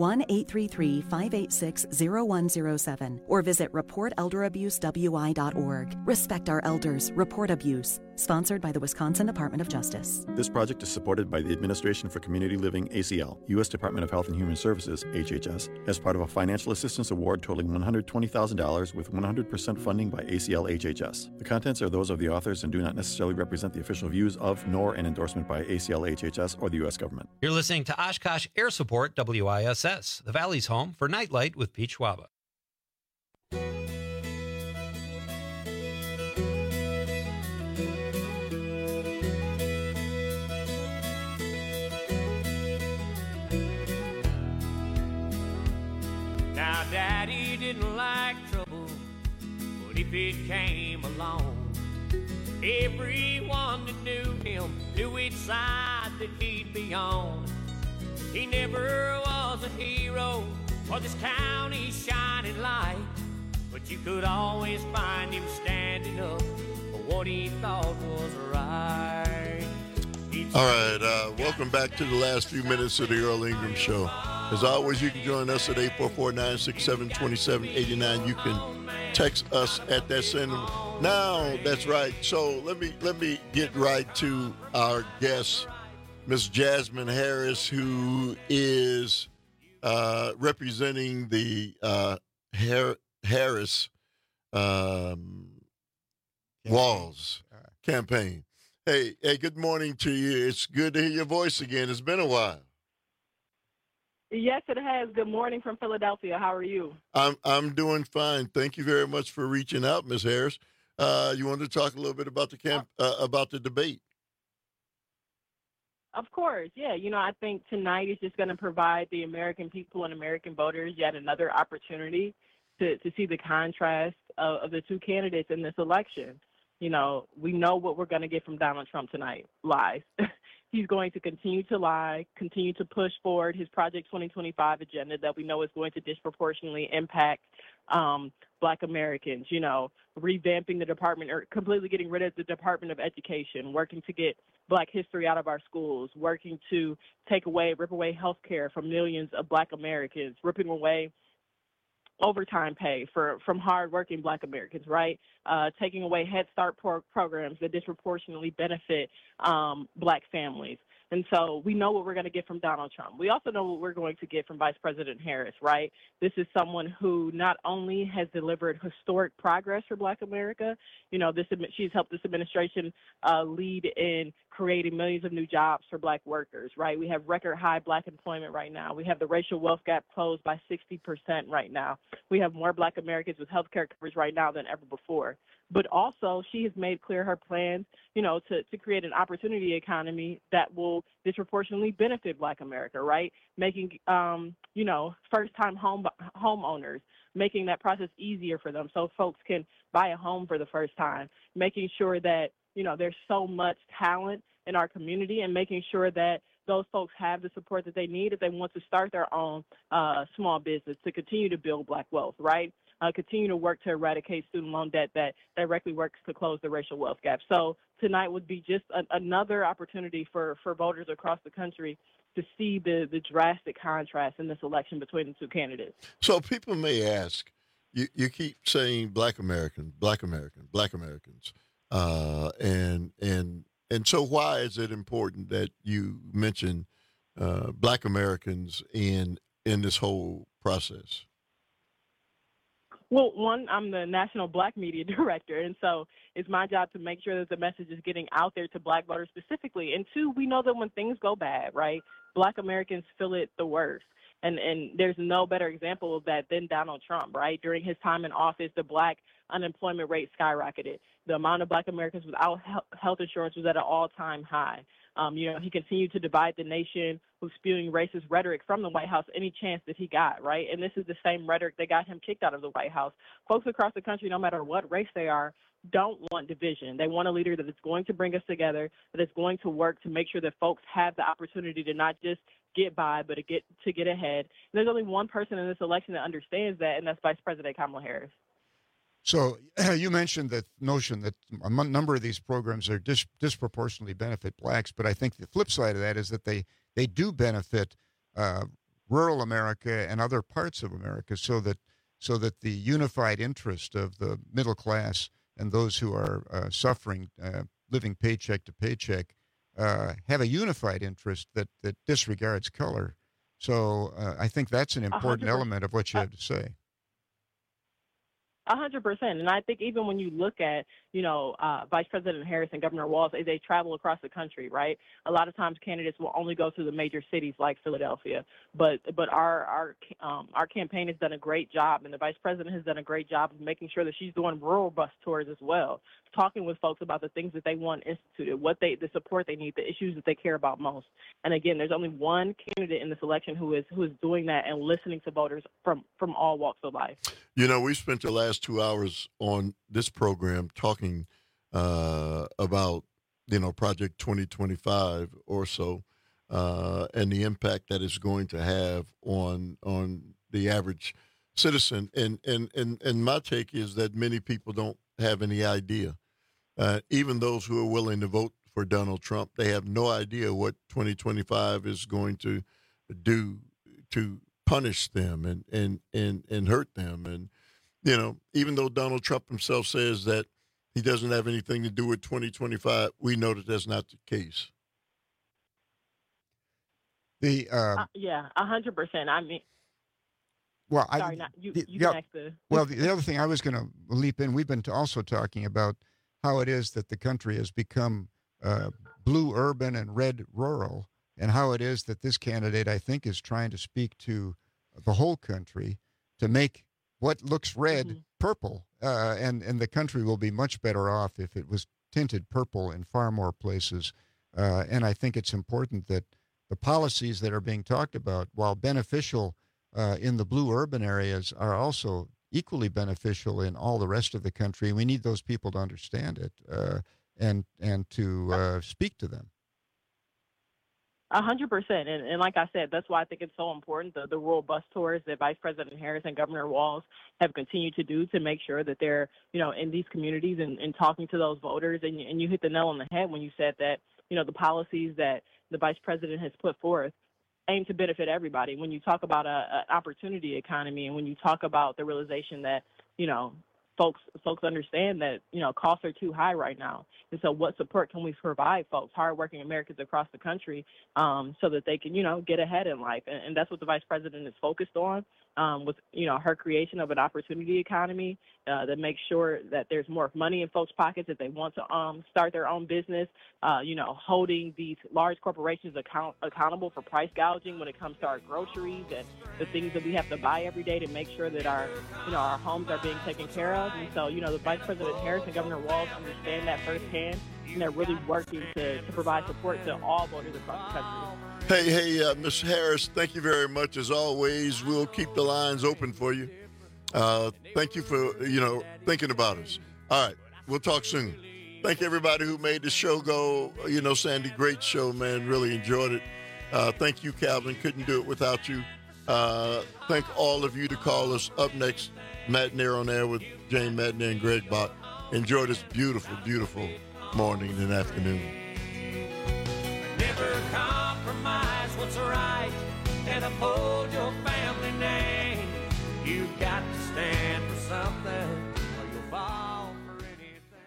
1-833-586-0107 or visit reportelderabusewI.org. Respect our elders. Report abuse. Sponsored by the Wisconsin Department of Justice. This project is supported by the Administration for Community Living, ACL, U.S. Department of Health and Human Services, HHS, as part of a financial assistance award totaling $120,000 with 100% funding by ACL HHS. The contents are those of the authors and do not necessarily represent the official views of nor an endorsement by ACL HHS or the U.S. government. You're listening to Oshkosh Air Support WISS, the Valley's home for Nightlight with Pete Schwaba. Now, Daddy didn't like trouble, but if it came along, everyone that knew him knew which side that he'd be on. He never was a hero or this county's shining light, but you could always find him standing up for what he thought was right. All right, welcome back to the last few minutes of the Earl Ingram Show. As always, you can join us at 844-967-2789. You can text us at that same number. Now, that's right. So let me get right to our guest, Miss Jasmine Harris, who is representing the Harris Walls campaign. Hey, good morning to you. It's good to hear your voice again. It's been a while. Yes, it has. Good morning from Philadelphia. How are you? I'm doing fine. Thank you very much for reaching out, Ms. Harris. You wanted to talk a little bit about the debate? Of course, yeah. I think tonight is just going to provide the American people and American voters yet another opportunity to see the contrast of the two candidates in this election. We know what we're going to get from Donald Trump tonight: lies. He's going to continue to lie, continue to push forward his Project 2025 agenda that we know is going to disproportionately impact Black Americans, revamping the department or completely getting rid of the Department of Education, working to get Black history out of our schools, working to rip away health care from millions of Black Americans, ripping away overtime pay from hardworking Black Americans, right? Taking away Head Start programs that disproportionately benefit Black families. And so we know what we're going to get from Donald Trump. We also know what we're going to get from Vice President Harris, right? This is someone who not only has delivered historic progress for Black America, she's helped this administration lead in creating millions of new jobs for Black workers, right? We have record high Black employment right now. We have the racial wealth gap closed by 60% right now. We have more Black Americans with health care coverage right now than ever before. But also, she has made clear her plans, to create an opportunity economy that will disproportionately benefit Black America, right? Making, first-time homeowners, making that process easier for them so folks can buy a home for the first time, making sure that, there's so much talent in our community and making sure that those folks have the support that they need if they want to start their own small business to continue to build Black wealth, right? Continue to work to eradicate student loan debt that directly works to close the racial wealth gap. So tonight would be just another opportunity for voters across the country to see the drastic contrast in this election between the two candidates. So people may ask, you keep saying Black Americans, and so why is it important that you mention Black Americans in this whole process? Well, one, I'm the National Black Media Director, and so it's my job to make sure that the message is getting out there to Black voters specifically. And two, we know that when things go bad, right, Black Americans feel it the worst. And there's no better example of that than Donald Trump, right? During his time in office, the Black unemployment rate skyrocketed. The amount of Black Americans without health insurance was at an all-time high. He continued to divide the nation with spewing racist rhetoric from the White House any chance that he got, right? And this is the same rhetoric that got him kicked out of the White House. Folks across the country, no matter what race they are, don't want division. They want a leader that is going to bring us together, that is going to work to make sure that folks have the opportunity to not just get by, but to get ahead. And there's only one person in this election that understands that, and that's Vice President Kamala Harris. So you mentioned the notion that a number of these programs are disproportionately benefit Blacks, but I think the flip side of that is that they they do benefit rural America and other parts of America, so that the unified interest of the middle class and those who are suffering, living paycheck to paycheck, have a unified interest that disregards color. So I think that's an important 100%. element of what you have to say. 100%. And I think even when you look at, Vice President Harris and Governor Walz, they travel across the country, right? A lot of times candidates will only go to the major cities like Philadelphia. But our campaign has done a great job, and the Vice President has done a great job of making sure that she's doing rural bus tours as well, talking with folks about the things that they want instituted, the support they need, the issues that they care about most. And again, there's only one candidate in this election who is doing that and listening to voters from all walks of life. We spent the last 2 hours on this program talking about, Project 2025 or so, and the impact that it's going to have on the average citizen. And my take is that many people don't have any idea. Even those who are willing to vote for Donald Trump, they have no idea what 2025 is going to do to punish them and hurt them. And, even though Donald Trump himself says that he doesn't have anything to do with 2025, we know that that's not the case. Yeah, 100%. I mean, well, sorry, you can ask the. Well, the other thing I was going to leap in, we've been also talking about how it is that the country has become blue urban and red rural, and how it is that this candidate, I think, is trying to speak to the whole country to make what looks red purple, and the country will be much better off if it was tinted purple in far more places. And I think it's important that the policies that are being talked about, while beneficial in the blue urban areas, are also equally beneficial in all the rest of the country. We need those people to understand it and to speak to them. 100%. And like I said, that's why I think it's so important, the rural bus tours that Vice President Harris and Governor Walz have continued to do to make sure that they're, in these communities and talking to those voters. And you hit the nail on the head when you said that, the policies that the Vice President has put forth aim to benefit everybody. When you talk about an opportunity economy, and when you talk about the realization that, folks understand that, costs are too high right now. And so what support can we provide folks, hardworking Americans across the country, so that they can, get ahead in life? And that's what the Vice President is focused on, with, her creation of an opportunity economy that makes sure that there's more money in folks' pockets if they want to start their own business, holding these large corporations accountable for price gouging when it comes to our groceries and the things that we have to buy every day to make sure that our homes are being taken care of. And so, the Vice President Harris and Governor Walz understand that firsthand, and they're really working to provide support to all voters across the country. Hey, Ms. Harris, thank you very much. As always, we'll keep the lines open for you. Thank you for, thinking about us. All right, we'll talk soon. Thank everybody who made the show go. Sandy, great show, man. Really enjoyed it. Thank you, Calvin. Couldn't do it without you. Thank all of you to call us. Up next, Matt Nair on air with Jane Madden and Greg Bott. Enjoy this beautiful, beautiful morning and afternoon. Never compromise what's right and uphold your family name. You've got to stand for something or you'll fall for anything.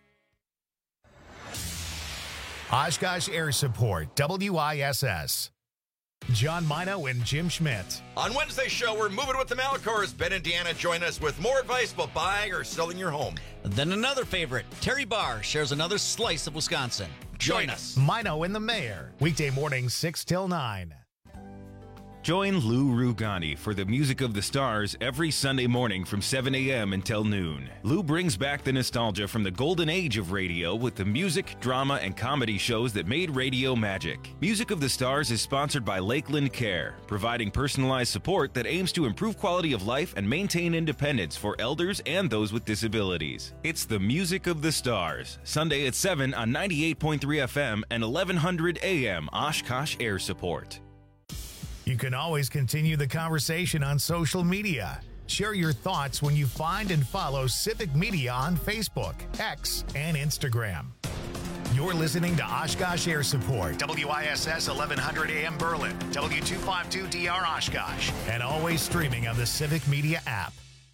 Oshkosh Air Support, WISS. John Mino and Jim Schmidt. On Wednesday's show, we're moving with the Malcors. Ben and Deanna join us with more advice about buying or selling your home. Then another favorite, Terry Barr shares another slice of Wisconsin. Join us. Mino and the Mayor, weekday mornings 6 till 9. Join Lou Rugani for the Music of the Stars every Sunday morning from 7 a.m. until noon. Lou brings back the nostalgia from the golden age of radio with the music, drama, and comedy shows that made radio magic. Music of the Stars is sponsored by Lakeland Care, providing personalized support that aims to improve quality of life and maintain independence for elders and those with disabilities. It's the Music of the Stars, Sunday at 7 on 98.3 FM and 1100 AM Oshkosh Air Support. You can always continue the conversation on social media. Share your thoughts when you find and follow Civic Media on Facebook, X, and Instagram. You're listening to Oshkosh Air Support, WISS 1100 AM Berlin, W252DR Oshkosh, and always streaming on the Civic Media app.